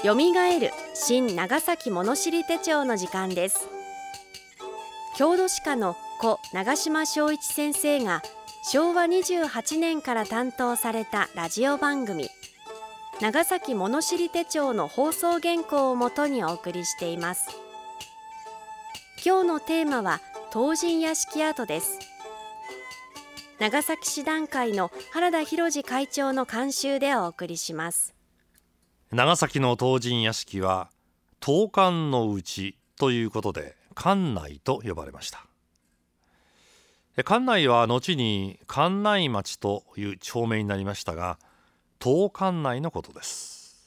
よみがえる新長崎物知り手帳の時間です。郷土史家の故長島昭一先生が昭和28年から担当されたラジオ番組長崎物知り手帳の放送原稿をもとにお送りしています。今日のテーマは唐人屋敷跡です。長崎市団会の原田博二会長の監修でお送りします。 長崎の唐人屋敷は唐館のうちということで館内と呼ばれました。館内は後に館内町という町名になりましたが、唐館内のことです。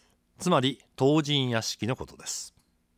つまり唐人屋敷のことです。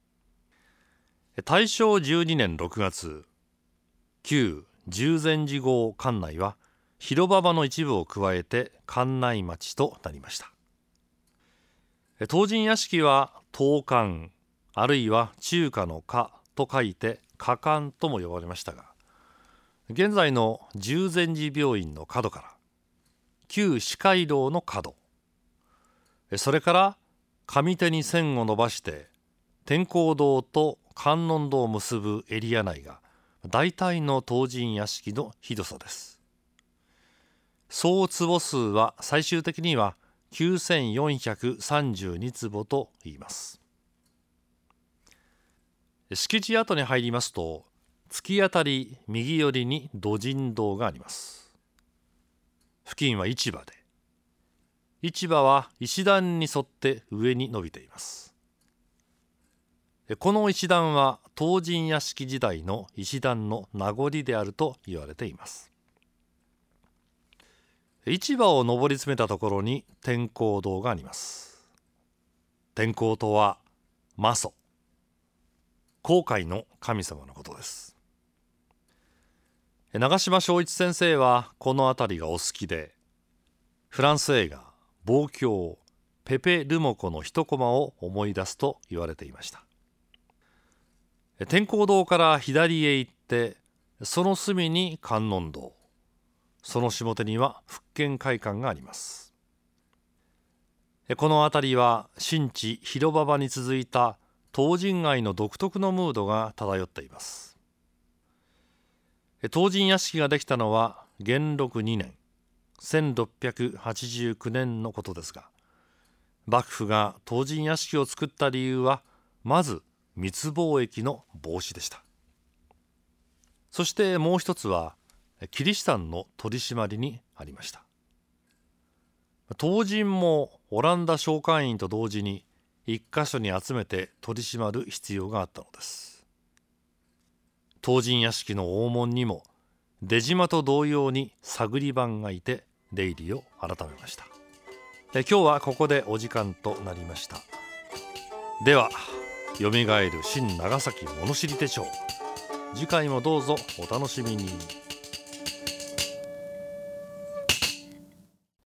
大正12年6月、旧十全寺号館内は広場場の一部を加えて館内町となりました。唐人屋敷は唐館あるいは中華の華と書いて華館とも呼ばれましたが、現在の十全寺病院の角から旧四街道の角、それから上手に線を伸ばして天公堂と観音堂を結ぶエリア内が大体の唐人屋敷の広さです。総坪数は最終的には9432坪と言います。敷地跡に入りますと、突き当たり右寄りに土人堂があります。付近は市場で、市場は石段に沿って上に伸びています。この石段は唐人屋敷時代の石段の名残であると言われています。市場を上り詰めたところに天公堂があります。天公とは媽祖、航海の神様のことです。長島昭一先生はこの辺りがお好きで、フランス映画望郷ペペ・ルモコの一コマを思い出すと言われていました。天公堂から左へ行って、その隅に観音堂、その下手には福建会館があります。この辺りは新地広場場に続いた唐人街の独特のムードが漂っています。唐人屋敷ができたのは元禄2年1689年のことですが、幕府が唐人屋敷を作った理由はまず密貿易の防止でした。そしてもう一つはキリシタンの取り締まりにありました。唐人もオランダ商館員と同時に一箇所に集めて取り締まる必要があったのです。唐人屋敷の大門にも出島と同様に探り番がいて出入りを改めました。今日はここでお時間となりました。では、よみがえる新長崎物知り手帳、次回もどうぞお楽しみに。